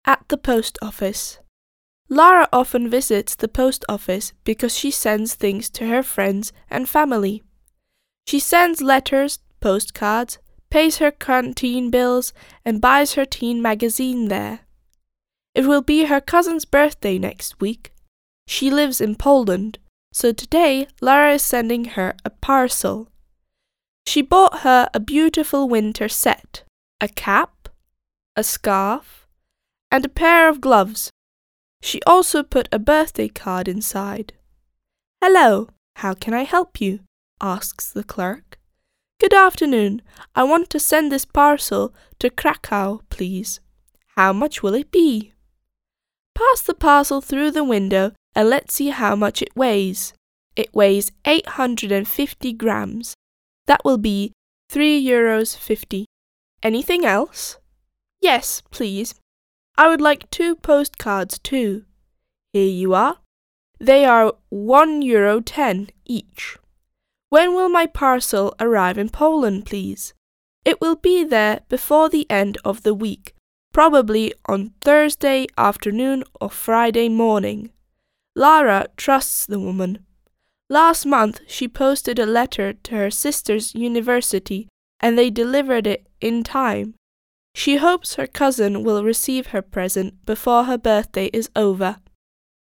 At the post office. Lara often visits the post office because she sends things to her friends and family. She sends letters, postcards, pays her canteen bills, and buys her teen magazine there. It will be her cousin's birthday next week. She lives in Poland, so today Lara is sending her a parcel. She bought her a beautiful winter set, a cap, a scarf, and a pair of gloves. She also put a birthday card inside. "Hello, how can I help you?" asks the clerk. "Good afternoon. I want to send this parcel to Krakow, please. How much will it be?" Pass the parcel through the window and let's see how much it weighs. It weighs 850 grams. That will be €3.50. Anything else? Yes, please. I would like 2 postcards too. Here you are. They are €1.10 each. When will my parcel arrive in Poland, please? It will be there before the end of the week, probably on Thursday afternoon or Friday morning. Lara trusts the woman. Last month she posted a letter to her sister's university and they delivered it in time. She hopes her cousin will receive her present before her birthday is over.